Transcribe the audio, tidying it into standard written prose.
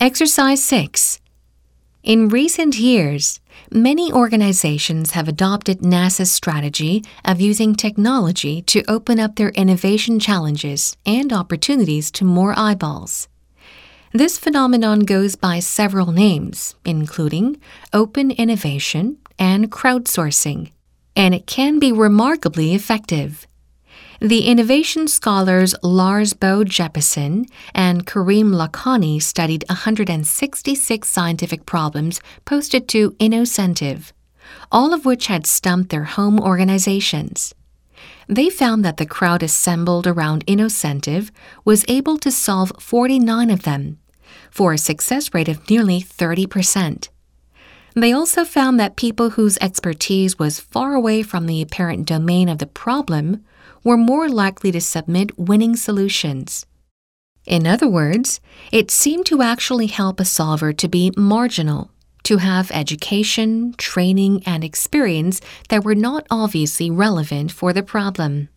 Exercise 6. In recent years, many organizations have adopted NASA's strategy of using technology to open up their innovation challenges and opportunities to more eyeballs. This phenomenon goes by several names, including open innovation and crowdsourcing, and it can be remarkably effective. The innovation scholars Lars Bo Jeppesen and Karim Lakhani studied 166 scientific problems posted to Innocentive, all of which had stumped their home organizations. They found that the crowd assembled around Innocentive was able to solve 49 of them, for a success rate of nearly 30%. They also found that people whose expertise was far away from the apparent domain of the problem were more likely to submit winning solutions. In other words, it seemed to actually help a solver to be marginal, to have education, training, and experience that were not obviously relevant for the problem.